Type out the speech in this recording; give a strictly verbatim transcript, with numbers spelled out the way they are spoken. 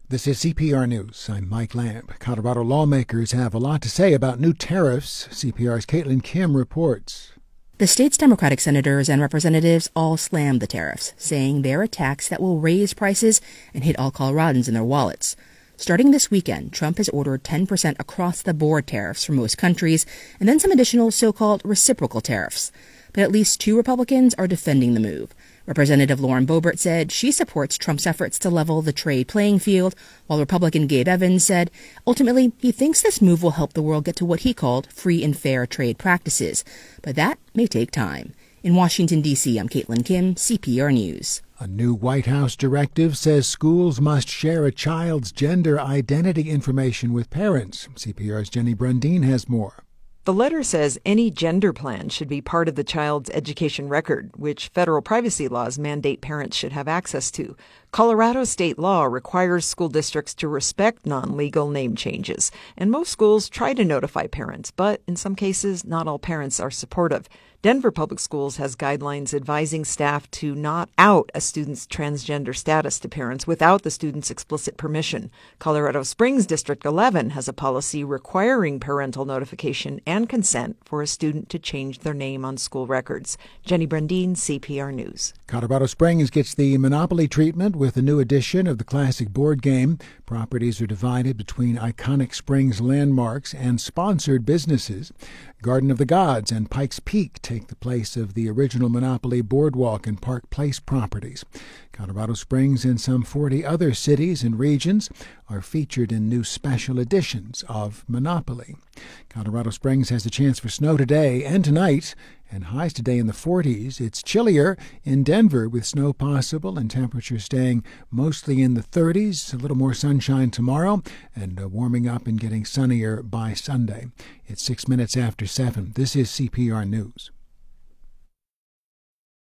This is C P R News. I'm Mike Lamb. Colorado lawmakers have a lot to say about new tariffs. C P R's Caitlin Kim reports. The state's Democratic senators and representatives all slammed the tariffs, saying they're a tax that will raise prices and hit all Coloradans in their wallets. Starting this weekend, Trump has ordered ten percent across-the-board tariffs for most countries and then some additional so-called reciprocal tariffs. But at least two Republicans are defending the move. Representative Lauren Boebert said she supports Trump's efforts to level the trade playing field, while Republican Gabe Evans said ultimately he thinks this move will help the world get to what he called free and fair trade practices. But that may take time. In Washington, D C, I'm Caitlin Kim, C P R News. A new White House directive says schools must share a child's gender identity information with parents. C P R's Jenny Brundin has more. The letter says any gender plan should be part of the child's education record, which federal privacy laws mandate parents should have access to. Colorado state law requires school districts to respect non-legal name changes, and most schools try to notify parents, but in some cases, not all parents are supportive. Denver Public Schools has guidelines advising staff to not out a student's transgender status to parents without the student's explicit permission. Colorado Springs District eleven has a policy requiring parental notification and consent for a student to change their name on school records. Jenny Brundin, C P R News. Colorado Springs gets the Monopoly treatment with a new edition of the classic board game. Properties are divided between iconic Springs landmarks and sponsored businesses. Garden of the Gods and Pikes Peak take the place of the original Monopoly Boardwalk and Park Place properties. Colorado Springs and some forty other cities and regions are featured in new special editions of Monopoly. Colorado Springs has a chance for snow today and tonight, and highs today in the forties. It's chillier in Denver with snow possible and temperatures staying mostly in the thirties. A little more sunshine tomorrow and uh, warming up and getting sunnier by Sunday. It's six minutes after seven. This is C P R News.